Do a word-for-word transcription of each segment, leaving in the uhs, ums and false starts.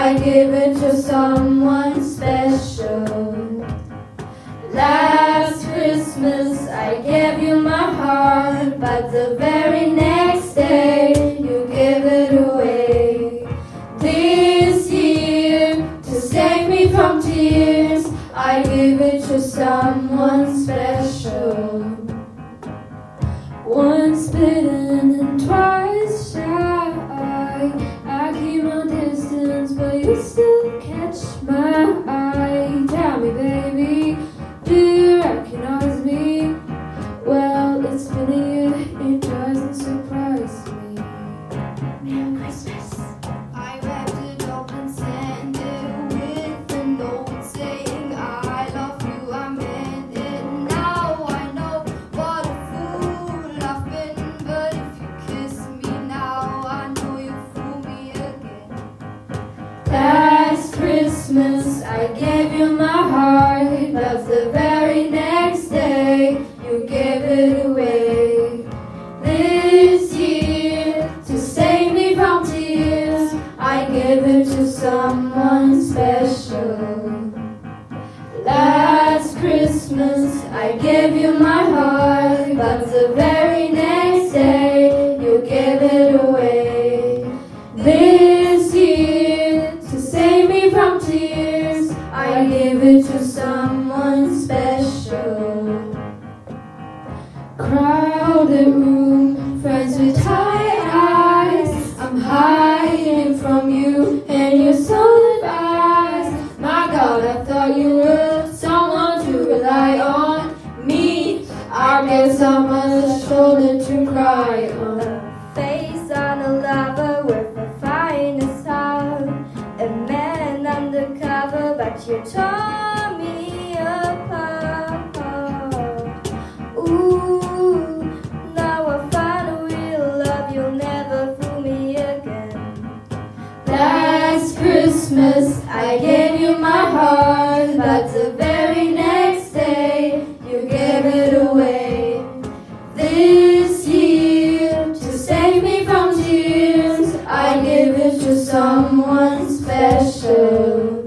I give it to someone special. Last Christmas I gave you my heart, but the very next day you gave it away. This year, to save me from tears, I give it to someone special. Once bitten and twice shy, I keep my distance, but you still catch my eye. Tell me, baby, do you recognize me? Well, it's been a year, it doesn't surprise me. Merry Christmas. I wrapped it up and sent it with a note saying I love you, I meant it. Now I know what a fool I've been, but if you kiss me now, I know you fool me again. Last Christmas I gave you my heart, but the very next day you gave it away. This year, to save me from tears, I give it to someone special. Last Christmas I gave you my heart, but the very next day you gave it away. This year, to save me from tears, I give it to someone special. Crowded room, friends with tired eyes. I'm hiding from you and your soul eyes. My God, I thought you were someone to rely on. Me, I guess I'm a shoulder to cry on. Face on a lover with the finest heart, a man undercover, but you tore me apart. Ooh, now I found a real love, you'll never fool me again. Last Christmas I gave you my heart, but the very next day you gave it away. This year, to save me from tears, I give it to someone special.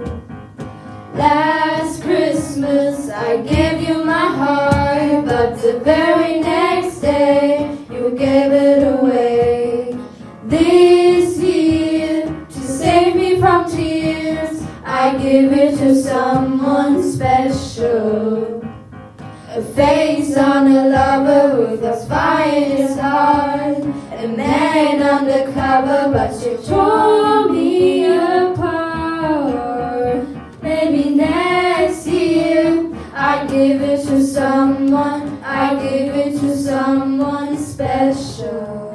Last Christmas I gave you my heart, but the very next day you gave it away. This year, to save me from tears, I give it to someone special. A face on a lover with the finest heart, a man undercover, but you tore me apart. Maybe next year I give it to someone, I give it to someone special.